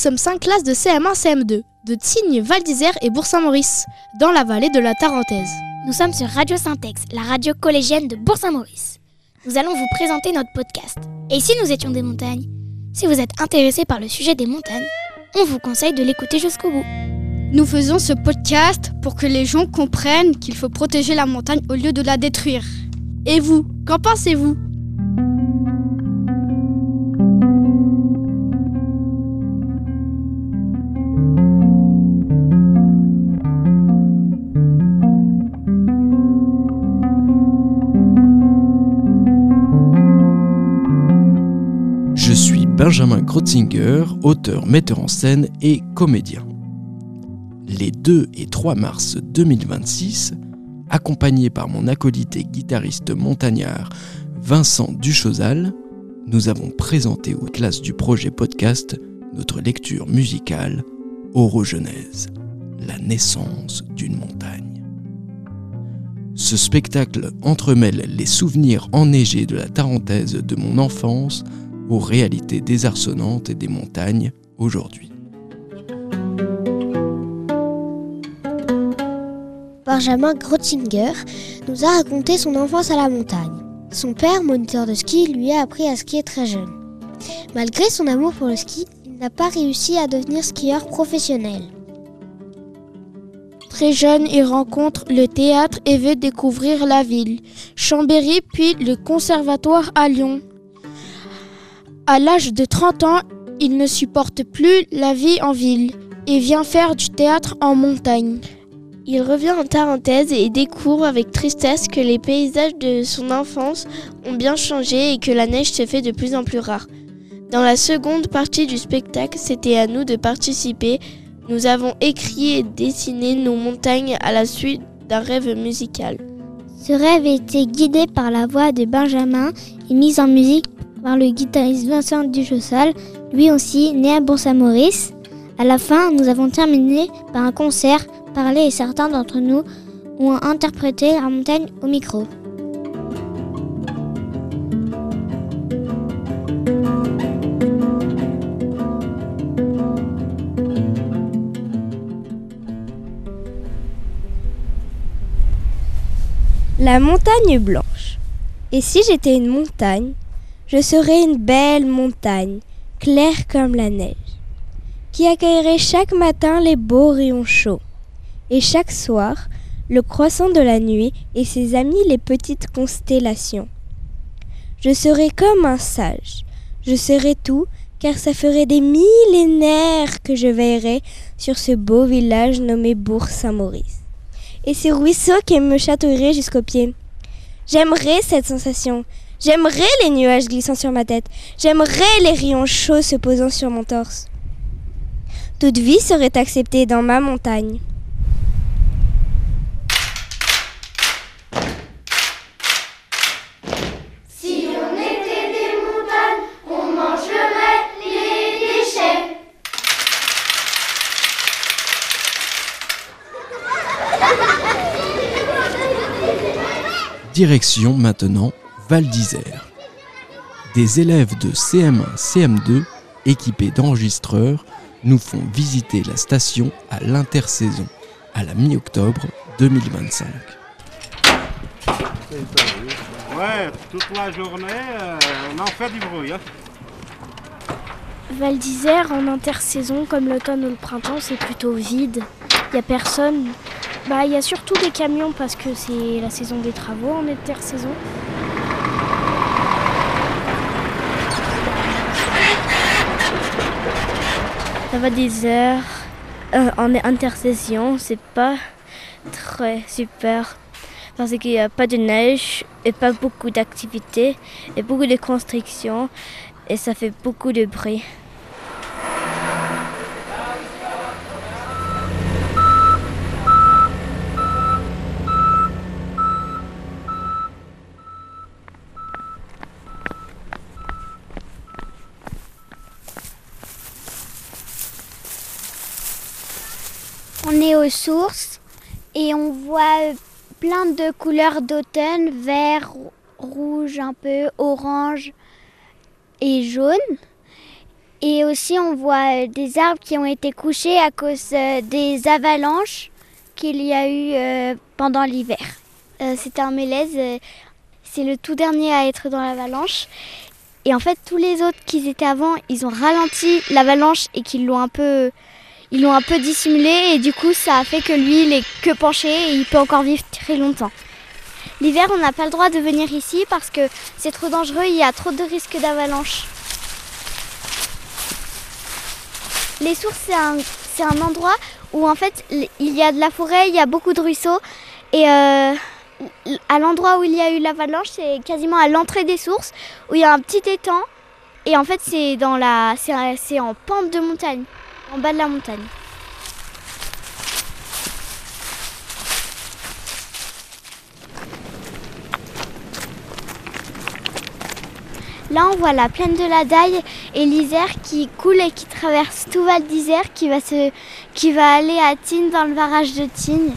sommes 5 classes de CM1, CM2, de Tignes, Val d'Isère et Bourg-Saint-Maurice, dans la vallée de la Tarentaise. Nous sommes sur Radio Syntex, la radio collégienne de Bourg-Saint-Maurice. Nous allons vous présenter notre podcast. Et si nous étions des montagnes ? Si vous êtes intéressé par le sujet des montagnes, on vous conseille de l'écouter jusqu'au bout. Nous faisons ce podcast pour que les gens comprennent qu'il faut protéger la montagne au lieu de la détruire. Et vous, qu'en pensez-vous ? Je suis Benjamin Grotzinger, auteur, metteur en scène et comédien. Les 2 et 3 mars 2026, accompagné par mon acolyte et guitariste montagnard Vincent Duchosal, nous avons présenté aux classes du projet podcast notre lecture musicale Orogenèse, la naissance d'une montagne. Ce spectacle entremêle les souvenirs enneigés de la Tarentaise de mon enfance aux réalités désarçonnantes des montagnes aujourd'hui. Benjamin Grotzinger nous a raconté son enfance à la montagne. Son père, moniteur de ski, lui a appris à skier très jeune. Malgré son amour pour le ski, il n'a pas réussi à devenir skieur professionnel. Très jeune, il rencontre le théâtre et veut découvrir la ville, Chambéry puis le conservatoire à Lyon. À l'âge de 30 ans, il ne supporte plus la vie en ville et vient faire du théâtre en montagne. Il revient en Tarentaise et découvre avec tristesse que les paysages de son enfance ont bien changé et que la neige se fait de plus en plus rare. Dans la seconde partie du spectacle, c'était à nous de participer. Nous avons écrit et dessiné nos montagnes à la suite d'un rêve musical. Ce rêve était guidé par la voix de Benjamin et mis en musique par le guitariste Vincent Duchosal, lui aussi né à Bourg-Saint-Maurice. À la fin, nous avons terminé par un concert parlé et certains d'entre nous ont interprété la montagne au micro. La montagne blanche. Et si j'étais une montagne, je serais une belle montagne, claire comme la neige, qui accueillerait chaque matin les beaux rayons chauds, et chaque soir, le croissant de la nuit et ses amis les petites constellations. Je serais comme un sage, je serais tout, car ça ferait des millénaires que je veillerais sur ce beau village nommé Bourg-Saint-Maurice, et ces ruisseaux qui me chatouilleraient jusqu'aux pieds. J'aimerais cette sensation. J'aimerais les nuages glissant sur ma tête. J'aimerais les rayons chauds se posant sur mon torse. Toute vie serait acceptée dans ma montagne. Si on était des montagnes, on mangerait les déchets. Direction maintenant Val d'Isère. Des élèves de CM1, CM2, équipés d'enregistreurs, nous font visiter la station à l'intersaison, à la mi-octobre 2025. Ouais, toute la journée, on en fait du bruit. Val d'Isère en intersaison, comme l'automne ou le printemps, c'est plutôt vide. Il n'y a personne. Il y a surtout des camions parce que c'est la saison des travaux en intersaison. Ça va des heures. En intersaison, c'est pas très super parce qu'il n'y a pas de neige et pas beaucoup d'activités et beaucoup de constructions et ça fait beaucoup de bruit. On est aux sources et on voit plein de couleurs d'automne, vert, rouge, un peu orange et jaune. Et aussi, on voit des arbres qui ont été couchés à cause des avalanches qu'il y a eu pendant l'hiver. C'était un mélèze, c'est le tout dernier à être dans l'avalanche. Et en fait, tous les autres qui étaient avant, ils ont ralenti l'avalanche et qu'ils l'ont un peu dissimulé. Et du coup, ça a fait que lui, il est que penché et il peut encore vivre très longtemps. L'hiver, on n'a pas le droit de venir ici parce que c'est trop dangereux, il y a trop de risques d'avalanche. Les sources, c'est un endroit où en fait, il y a de la forêt, il y a beaucoup de ruisseaux. Et à l'endroit où il y a eu l'avalanche, c'est quasiment à l'entrée des sources, où il y a un petit étang. Et en fait, c'est en pente de montagne, en bas de la montagne. Là, on voit la plaine de la Daille et l'Isère qui coule et qui traverse tout Val d'Isère, qui va aller à Tignes, dans le barrage de Tignes.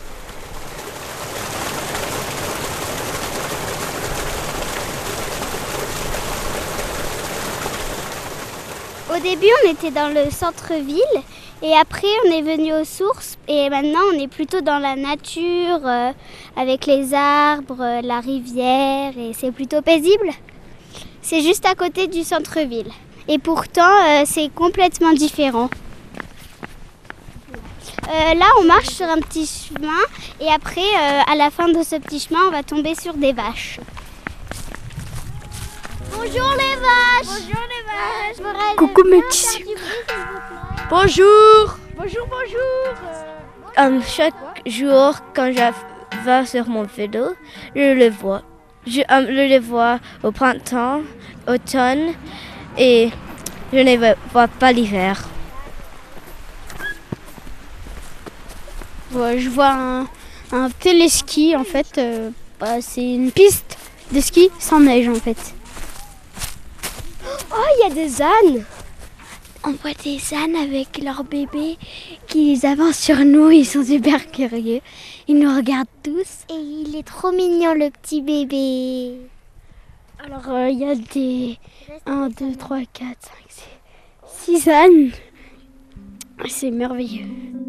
Au début, on était dans le centre-ville et après, on est venu aux sources. Et maintenant, on est plutôt dans la nature, avec les arbres, la rivière, et c'est plutôt paisible. C'est juste à côté du centre-ville. Et pourtant, c'est complètement différent. Là, on marche sur un petit chemin et après, à la fin de ce petit chemin, on va tomber sur des vaches. Bonjour les vaches! Bonjour les vaches! Coucou mes petits. Bonjour! Bonjour, bonjour! Chaque jour, quand je vais sur mon vélo, je le vois. Je le vois au printemps, automne, et je ne vois pas l'hiver. Je vois un téléski en fait. C'est une piste de ski sans neige en fait. Oh, il y a des ânes! On voit des ânes avec leurs bébés qui avancent sur nous, ils sont super curieux. Ils nous regardent tous. Et il est trop mignon le petit bébé. Alors il y a des 1, 2, 3, 4, 5, 6 ânes. C'est merveilleux.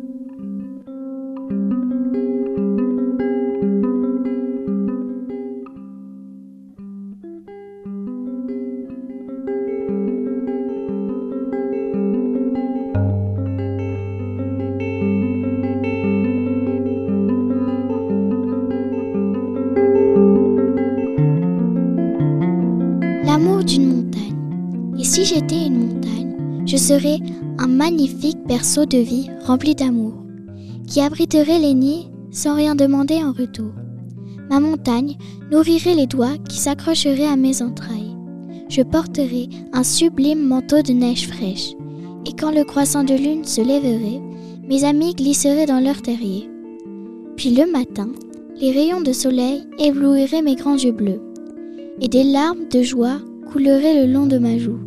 L'amour d'une montagne. Et si j'étais une montagne, je serais un magnifique berceau de vie rempli d'amour, qui abriterait les nids sans rien demander en retour. Ma montagne nourrirait les doigts qui s'accrocheraient à mes entrailles. Je porterais un sublime manteau de neige fraîche, et quand le croissant de lune se lèverait, mes amis glisseraient dans leur terrier. Puis le matin, les rayons de soleil éblouiraient mes grands yeux bleus, et des larmes de joie couleraient le long de ma joue.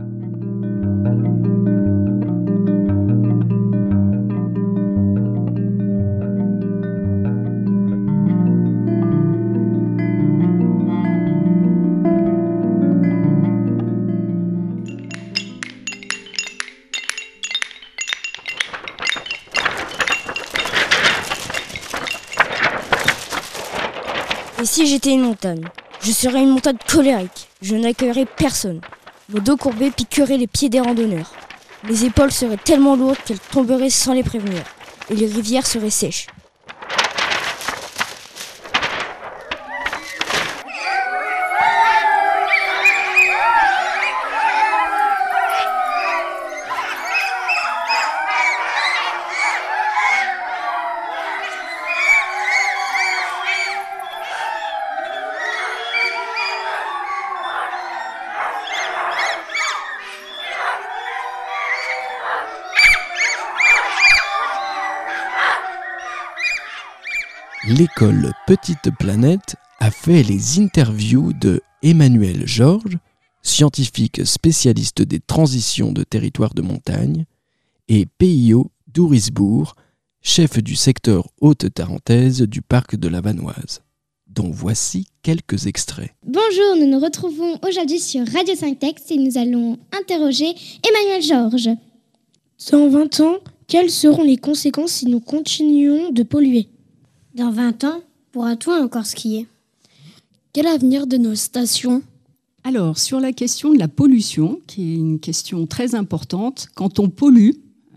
Et si j'étais une montagne? Je serais une montagne colérique. Je n'accueillerais personne. Mon dos courbé piquerait les pieds des randonneurs. Mes épaules seraient tellement lourdes qu'elles tomberaient sans les prévenir. Et les rivières seraient sèches. L'école Petite Planète a fait les interviews de Emmanuel Georges, scientifique spécialiste des transitions de territoire de montagne, et Peio Dourisbourg, chef du secteur Haute-Tarentaise du parc de la Vanoise. dont voici quelques extraits. Bonjour, nous nous retrouvons aujourd'hui sur Radio 5 Texte et nous allons interroger Emmanuel Georges. Dans 20 ans, quelles seront les conséquences si nous continuons de polluer ? Dans 20 ans, pourra-t-on encore skier ? Quel avenir de nos stations ? Alors, sur la question de la pollution, qui est une question très importante, quand on pollue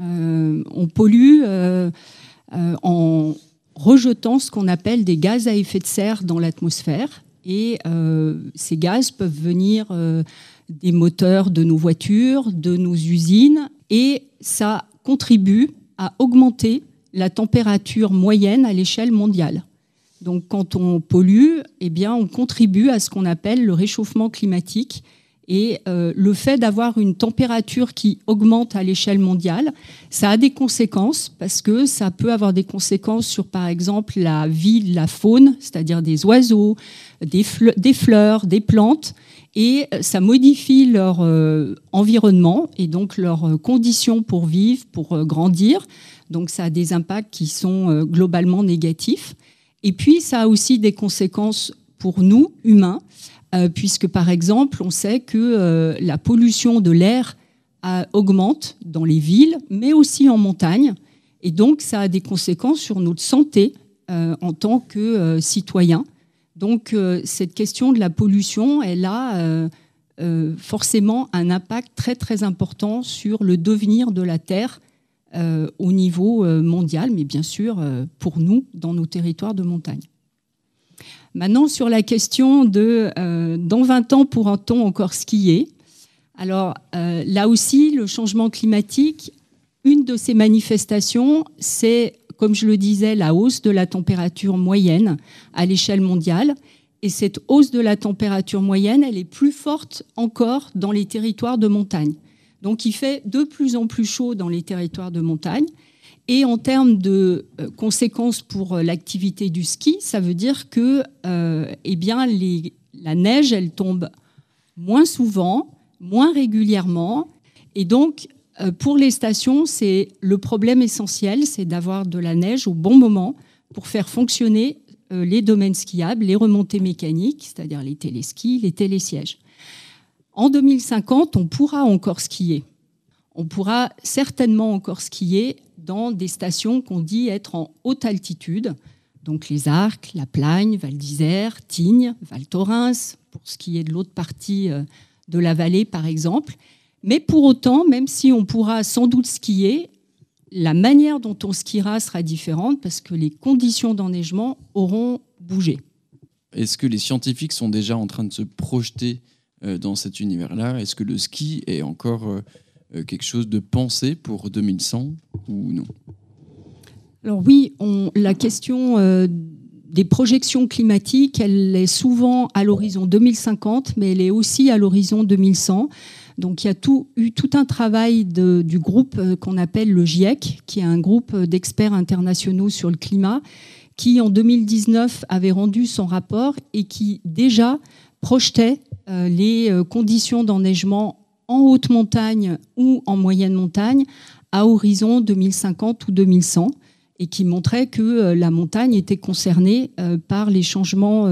en rejetant ce qu'on appelle des gaz à effet de serre dans l'atmosphère. Et ces gaz peuvent venir des moteurs de nos voitures, de nos usines, et ça contribue à augmenter la température moyenne à l'échelle mondiale. Donc quand on pollue, eh bien, on contribue à ce qu'on appelle le réchauffement climatique. Et le fait d'avoir une température qui augmente à l'échelle mondiale, ça a des conséquences parce que ça peut avoir des conséquences sur, par exemple, la vie de la faune, c'est-à-dire des oiseaux, des fleurs, des plantes, et ça modifie leur environnement et donc leurs conditions pour vivre, pour grandir. Donc ça a des impacts qui sont globalement négatifs. Et puis ça a aussi des conséquences pour nous, humains, puisque par exemple, on sait que la pollution de l'air augmente dans les villes, mais aussi en montagne. Et donc, ça a des conséquences sur notre santé en tant que citoyens. Donc, cette question de la pollution, elle a forcément un impact très, très important sur le devenir de la Terre au niveau mondial, mais bien sûr, pour nous, dans nos territoires de montagne. Maintenant, sur la question de dans 20 ans, pourra-t-on encore skier ? Alors, là aussi, le changement climatique, une de ces manifestations, c'est, comme je le disais, la hausse de la température moyenne à l'échelle mondiale. Et cette hausse de la température moyenne, elle est plus forte encore dans les territoires de montagne. Donc, il fait de plus en plus chaud dans les territoires de montagne. Et en termes de conséquences pour l'activité du ski, ça veut dire que la neige, elle tombe moins souvent, moins régulièrement. Et donc, pour les stations, c'est le problème essentiel, c'est d'avoir de la neige au bon moment pour faire fonctionner les domaines skiables, les remontées mécaniques, c'est-à-dire les téléskis, les télésièges. En 2050, on pourra encore skier. On pourra certainement encore skier dans des stations qu'on dit être en haute altitude, donc les Arcs, la Plagne, Val d'Isère, Tignes, Val Thorens, pour ce qui est de l'autre partie de la vallée par exemple. Mais pour autant, même si on pourra sans doute skier, la manière dont on skiera sera différente parce que les conditions d'enneigement auront bougé. Est-ce que les scientifiques sont déjà en train de se projeter dans cet univers-là ? Est-ce que le ski est encore quelque chose de pensé pour 2100 ou non ? Alors oui, la question des projections climatiques, elle est souvent à l'horizon 2050, mais elle est aussi à l'horizon 2100. Donc il y a eu tout un travail du groupe qu'on appelle le GIEC, qui est un groupe d'experts internationaux sur le climat, qui en 2019 avait rendu son rapport et qui déjà projetait les conditions d'enneigement en haute montagne ou en moyenne montagne à horizon 2050 ou 2100 et qui montrait que la montagne était concernée par les changements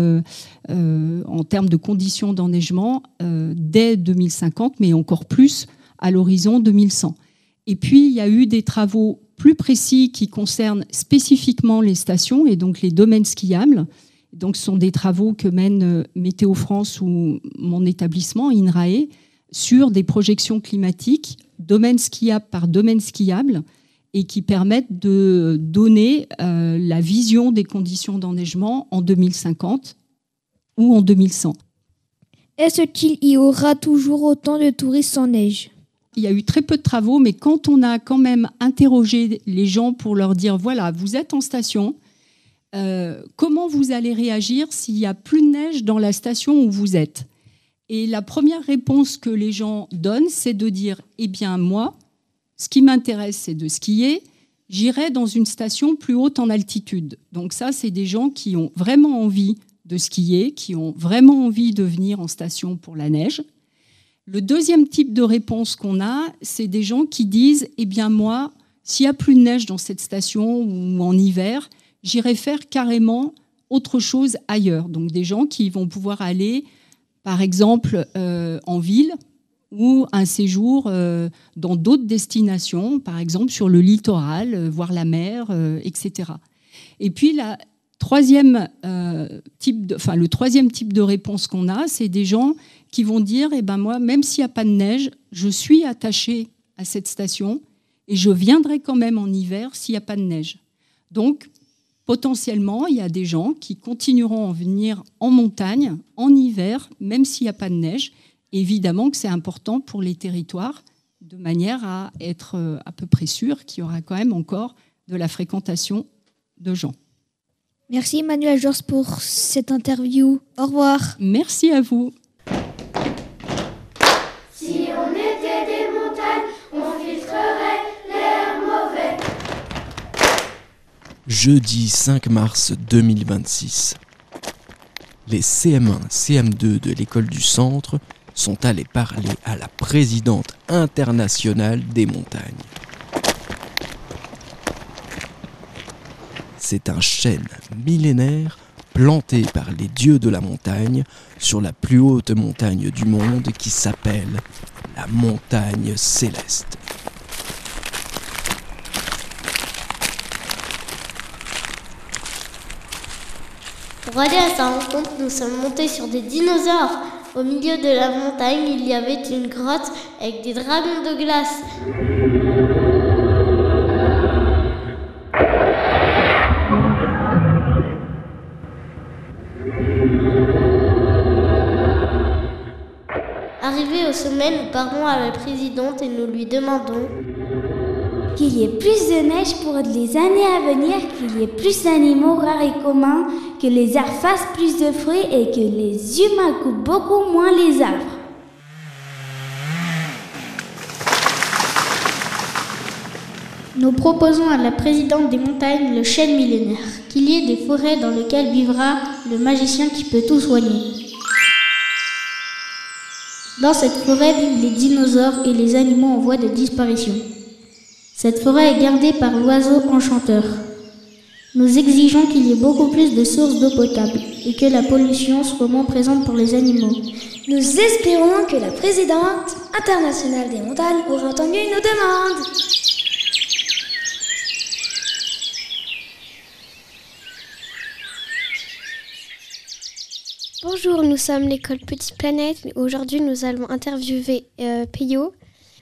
en termes de conditions d'enneigement dès 2050, mais encore plus à l'horizon 2100. Et puis, il y a eu des travaux plus précis qui concernent spécifiquement les stations et donc les domaines skiables. Donc, ce sont des travaux que mène Météo France ou mon établissement, INRAE, sur des projections climatiques, domaine skiable par domaine skiable, et qui permettent de donner la vision des conditions d'enneigement en 2050 ou en 2100. Est-ce qu'il y aura toujours autant de touristes en neige ? Il y a eu très peu de travaux, mais quand on a quand même interrogé les gens pour leur dire, voilà, vous êtes en station, comment vous allez réagir s'il n'y a plus de neige dans la station où vous êtes ? Et la première réponse que les gens donnent, c'est de dire, eh bien moi, ce qui m'intéresse, c'est de skier, j'irai dans une station plus haute en altitude. Donc ça, c'est des gens qui ont vraiment envie de skier, qui ont vraiment envie de venir en station pour la neige. Le deuxième type de réponse qu'on a, c'est des gens qui disent, eh bien moi, s'il n'y a plus de neige dans cette station ou en hiver, j'irai faire carrément autre chose ailleurs. Donc des gens qui vont pouvoir aller, par exemple, en ville ou un séjour dans d'autres destinations, par exemple sur le littoral, voir la mer, etc. Et puis le troisième type de réponse qu'on a, c'est des gens qui vont dire moi, même s'il n'y a pas de neige, je suis attaché à cette station et je viendrai quand même en hiver s'il n'y a pas de neige. Donc, potentiellement, il y a des gens qui continueront à venir en montagne, en hiver, même s'il n'y a pas de neige. Évidemment que c'est important pour les territoires, de manière à être à peu près sûr qu'il y aura quand même encore de la fréquentation de gens. Merci Emmanuelle Georges pour cette interview. Au revoir. Merci à vous. Si on était des montagnes, on filtrerait l'air mauvais. Jeudi 5 mars 2026. Les CM1, CM2 de l'école du centre sont allés parler à la présidente internationale des montagnes. C'est un chêne millénaire planté par les dieux de la montagne sur la plus haute montagne du monde qui s'appelle la montagne céleste. Pour aller à sa rencontre, nous sommes montés sur des dinosaures. Au milieu de la montagne, il y avait une grotte avec des dragons de glace. Arrivés au sommet, nous parlons à la présidente et nous lui demandons qu'il y ait plus de neige pour les années à venir, qu'il y ait plus d'animaux rares et communs, que les arbres fassent plus de fruits et que les humains coupent beaucoup moins les arbres. Nous proposons à la présidente des montagnes le chêne millénaire, qu'il y ait des forêts dans lesquelles vivra le magicien qui peut tout soigner. Dans cette forêt vivent les dinosaures et les animaux en voie de disparition. Cette forêt est gardée par l'oiseau enchanteur. Nous exigeons qu'il y ait beaucoup plus de sources d'eau potable et que la pollution soit moins présente pour les animaux. Nous espérons que la présidente internationale des montagnes aura entendu nos demandes. Bonjour, nous sommes l'école Petite Planète. Aujourd'hui, nous allons interviewer Peyo.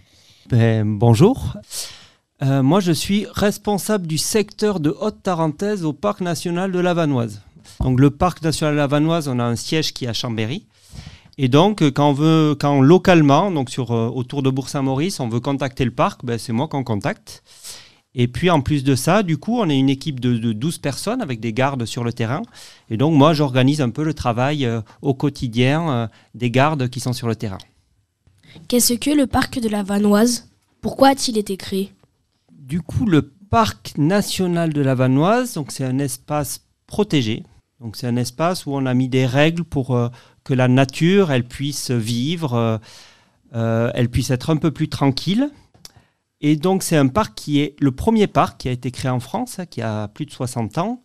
Bonjour. Moi, je suis responsable du secteur de Haute-Tarentaise au Parc national de la Vanoise. Donc, le Parc national de la Vanoise, on a un siège qui est à Chambéry. Et donc, quand localement, donc autour de Bourg-Saint-Maurice, on veut contacter le parc, c'est moi qu'on contacte. Et puis, en plus de ça, du coup, on est une équipe de 12 personnes avec des gardes sur le terrain. Et donc, moi, j'organise un peu le travail au quotidien des gardes qui sont sur le terrain. Qu'est-ce que le parc de la Vanoise ? Pourquoi a-t-il été créé ? Du coup, le parc national de la Vanoise, donc c'est un espace protégé. Donc, c'est un espace où on a mis des règles pour que la nature, elle puisse vivre, elle puisse être un peu plus tranquille. Et donc, c'est un parc qui est le premier parc qui a été créé en France, qui a plus de 60 ans.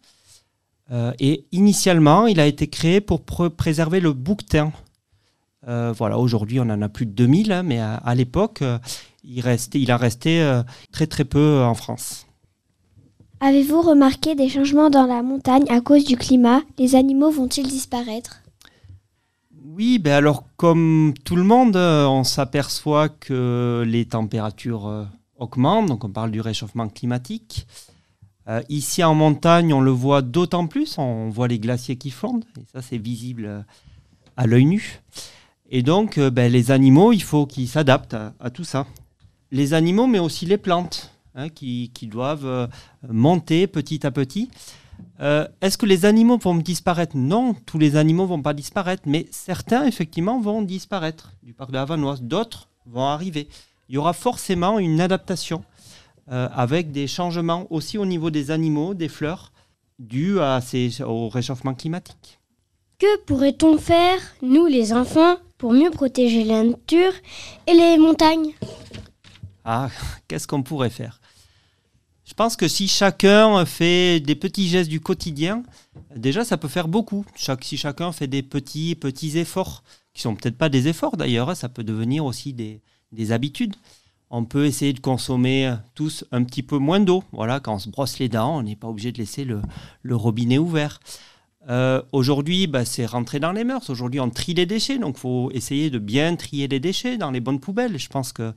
Et initialement, il a été créé pour préserver le bouquetin. Voilà, aujourd'hui, on en a plus de 2000, mais à l'époque, il a resté très très peu en France. Avez-vous remarqué des changements dans la montagne à cause du climat ? Les animaux vont-ils disparaître ? Oui, alors comme tout le monde, on s'aperçoit que les températures augmentent, donc on parle du réchauffement climatique. Ici en montagne, on le voit d'autant plus, on voit les glaciers qui fondent, et ça c'est visible à l'œil nu. Et donc les animaux, il faut qu'ils s'adaptent à tout ça. Les animaux, mais aussi les plantes, qui doivent monter petit à petit. Est-ce que les animaux vont disparaître ? Non, tous les animaux ne vont pas disparaître, mais certains, effectivement, vont disparaître du parc de la Vanoise. D'autres vont arriver. Il y aura forcément une adaptation avec des changements aussi au niveau des animaux, des fleurs, dus au réchauffement climatique. Que pourrait-on faire, nous les enfants, pour mieux protéger la nature et les montagnes ? Ah, qu'est-ce qu'on pourrait faire ? Je Je pense que si chacun fait des petits gestes du quotidien, déjà ça peut faire beaucoup. Si chacun fait des petits efforts, qui sont peut-être pas des efforts d'ailleurs, ça peut devenir aussi des habitudes. On peut essayer de consommer tous un petit peu moins d'eau. Voilà, quand on se brosse les dents, on n'est pas obligé de laisser le robinet ouvert. Aujourd'hui, c'est rentrer dans les mœurs. Aujourd'hui, on trie les déchets, donc il faut essayer de bien trier les déchets dans les bonnes poubelles. Je pense que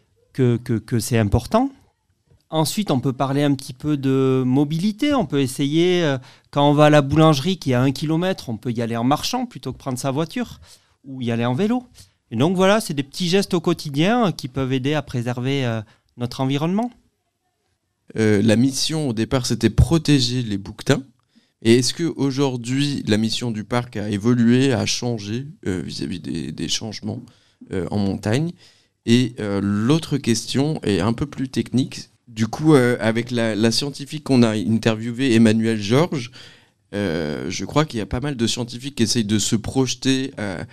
c'est important. Ensuite, on peut parler un petit peu de mobilité. On peut essayer, quand on va à la boulangerie qui est à 1 km, on peut y aller en marchant plutôt que prendre sa voiture ou y aller en vélo. Et donc voilà, c'est des petits gestes au quotidien qui peuvent aider à préserver notre environnement. La mission au départ, c'était protéger les bouquetins. Et est-ce qu'aujourd'hui, la mission du parc a évolué, a changé vis-à-vis des changements en montagne? Et l'autre question est un peu plus technique. Du coup, avec la scientifique qu'on a interviewée, Emmanuelle Georges, je crois qu'il y a pas mal de scientifiques qui essayent de se projeter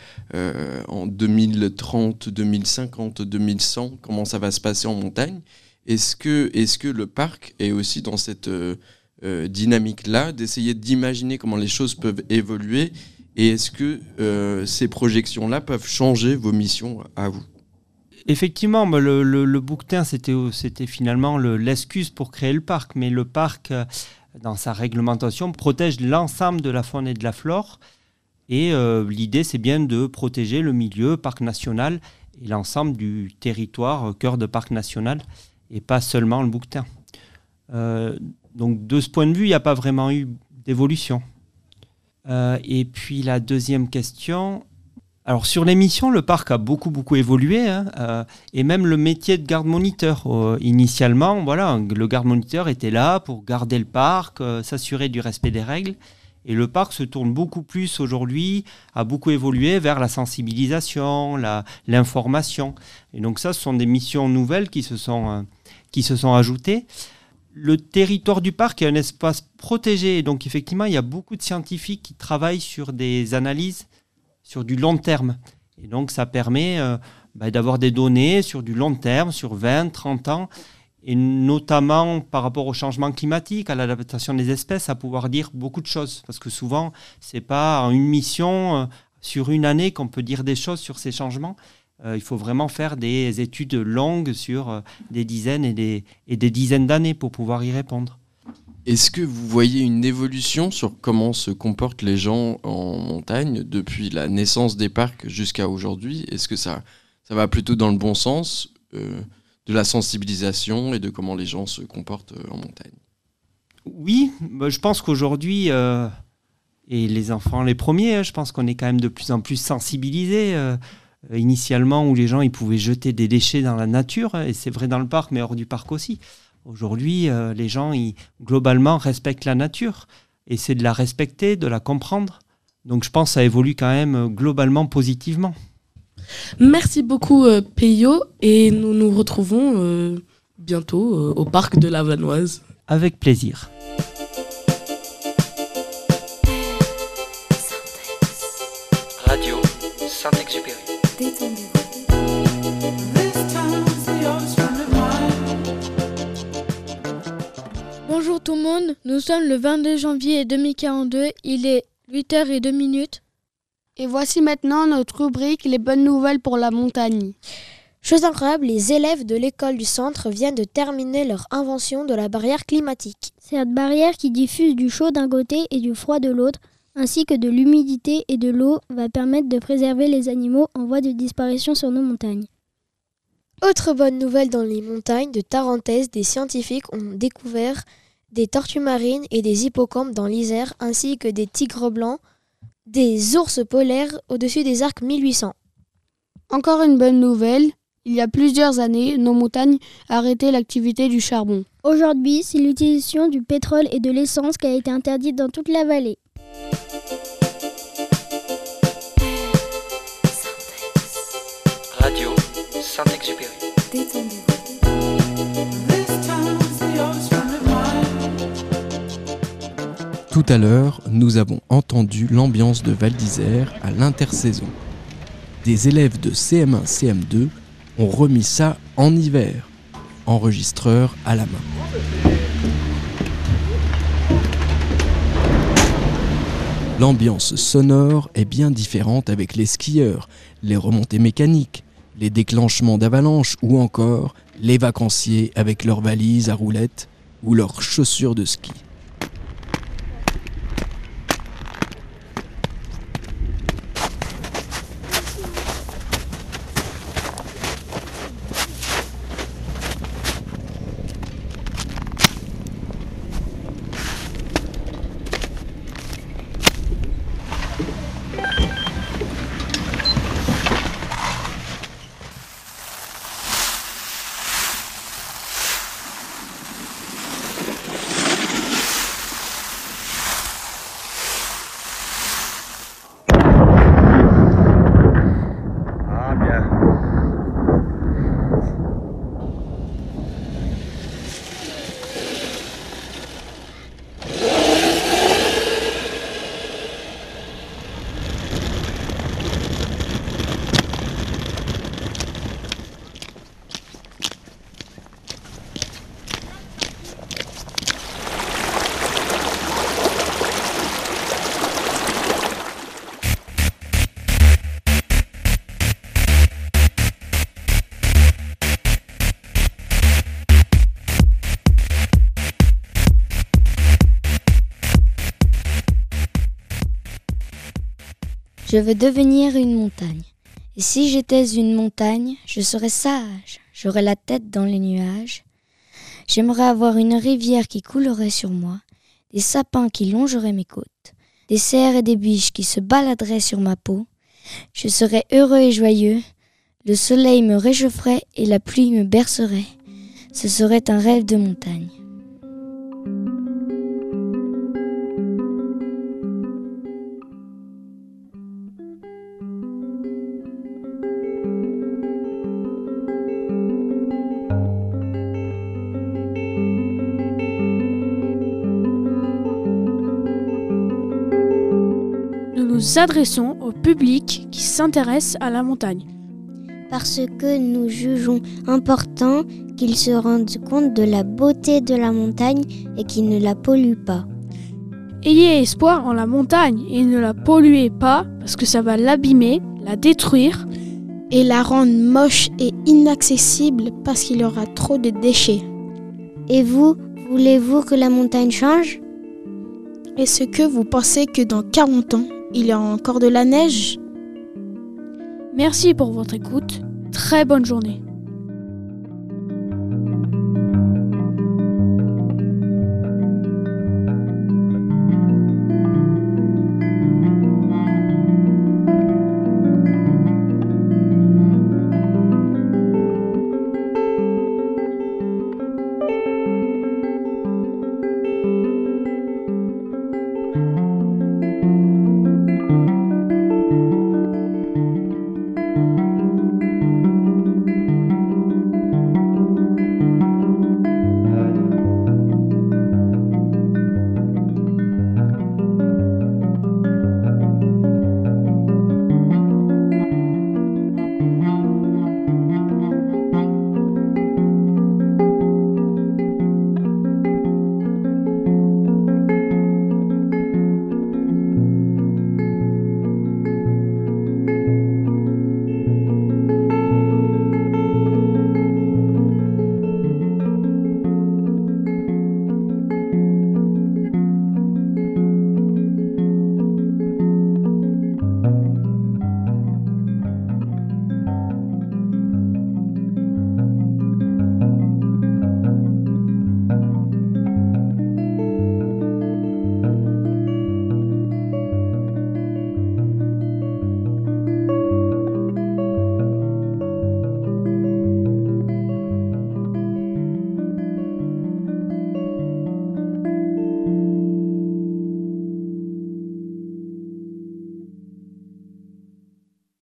en 2030, 2050, 2100, comment ça va se passer en montagne. Est-ce que le parc est aussi dans cette dynamique-là, d'essayer d'imaginer comment les choses peuvent évoluer, et est-ce que ces projections-là peuvent changer vos missions à vous? Effectivement, le bouquetin, c'était finalement l'excuse pour créer le parc, mais le parc, dans sa réglementation, protège l'ensemble de la faune et de la flore, et l'idée, c'est bien de protéger le milieu parc national et l'ensemble du territoire cœur de parc national, et pas seulement le bouquetin. Donc de ce point de vue, il n'y a pas vraiment eu d'évolution. Et puis la deuxième question, alors sur les missions, le parc a beaucoup évolué, et même le métier de garde-moniteur. Initialement, voilà, le garde-moniteur était là pour garder le parc, s'assurer du respect des règles. Et le parc se tourne beaucoup plus aujourd'hui, a beaucoup évolué vers la sensibilisation, l'information. Et donc ça, ce sont des missions nouvelles qui se sont ajoutées. Le territoire du parc est un espace protégé. Et donc effectivement, il y a beaucoup de scientifiques qui travaillent sur des analyses sur du long terme. Et donc ça permet d'avoir des données sur du long terme, sur 20, 30 ans, et notamment par rapport au changement climatique, à l'adaptation des espèces, à pouvoir dire beaucoup de choses. Parce que souvent, ce n'est pas en une mission, sur une année, qu'on peut dire des choses sur ces changements. Il faut vraiment faire des études longues sur des dizaines et des dizaines d'années pour pouvoir y répondre. Est-ce que vous voyez une évolution sur comment se comportent les gens en montagne depuis la naissance des parcs jusqu'à aujourd'hui? Est-ce que ça va plutôt dans le bon sens de la sensibilisation et de comment les gens se comportent en montagne? Oui, je pense qu'aujourd'hui, et les enfants les premiers, je pense qu'on est quand même de plus en plus sensibilisés. Initialement, où les gens ils pouvaient jeter des déchets dans la nature, et c'est vrai dans le parc, mais hors du parc aussi. Aujourd'hui, les gens, globalement, respectent la nature, et c'est de la respecter, de la comprendre. Donc je pense que ça évolue quand même globalement positivement. Merci beaucoup Peyo, et nous nous retrouvons bientôt au parc de la Vanoise. Avec plaisir. Radio Saint-Exupéry. Bonjour tout le monde, nous sommes le 22 janvier 2042, il est 8h02. Et voici maintenant notre rubrique Les bonnes nouvelles pour la montagne. Chose incroyable, les élèves de l'école du centre viennent de terminer leur invention de la barrière climatique. Cette barrière qui diffuse du chaud d'un côté et du froid de l'autre, ainsi que de l'humidité et de l'eau, va permettre de préserver les animaux en voie de disparition sur nos montagnes. Autre bonne nouvelle dans les montagnes de Tarentaise, des scientifiques ont découvert des tortues marines et des hippocampes dans l'Isère, ainsi que des tigres blancs, des ours polaires au-dessus des arcs 1800. Encore une bonne nouvelle, il y a plusieurs années, nos montagnes arrêtaient l'activité du charbon. Aujourd'hui, c'est l'utilisation du pétrole et de l'essence qui a été interdite dans toute la vallée. Radio Saint-Exupéry. Tout à l'heure, nous avons entendu l'ambiance de Val d'Isère à l'intersaison. Des élèves de CM1, CM2 ont remis ça en hiver. enregistreur à la main. L'ambiance sonore est bien différente avec les skieurs, les remontées mécaniques, les déclenchements d'avalanches ou encore les vacanciers avec leurs valises à roulettes ou leurs chaussures de ski. Je veux devenir une montagne. Et si j'étais une montagne, je serais sage, j'aurais la tête dans les nuages. J'aimerais avoir une rivière qui coulerait sur moi, des sapins qui longeraient mes côtes, des cerfs et des biches qui se baladeraient sur ma peau. Je serais heureux et joyeux, le soleil me réchaufferait et la pluie me bercerait. Ce serait un rêve de montagne. Nous nous adressons au public qui s'intéresse à la montagne. Parce que nous jugeons important qu'ils se rendent compte de la beauté de la montagne et qu'ils ne la polluent pas. Ayez espoir en la montagne et ne la polluez pas parce que ça va l'abîmer, la détruire et la rendre moche et inaccessible parce qu'il y aura trop de déchets. Et vous, voulez-vous que la montagne change ? Est-ce que vous pensez que dans 40 ans, il y aura encore de la neige ? Merci pour votre écoute. Très bonne journée.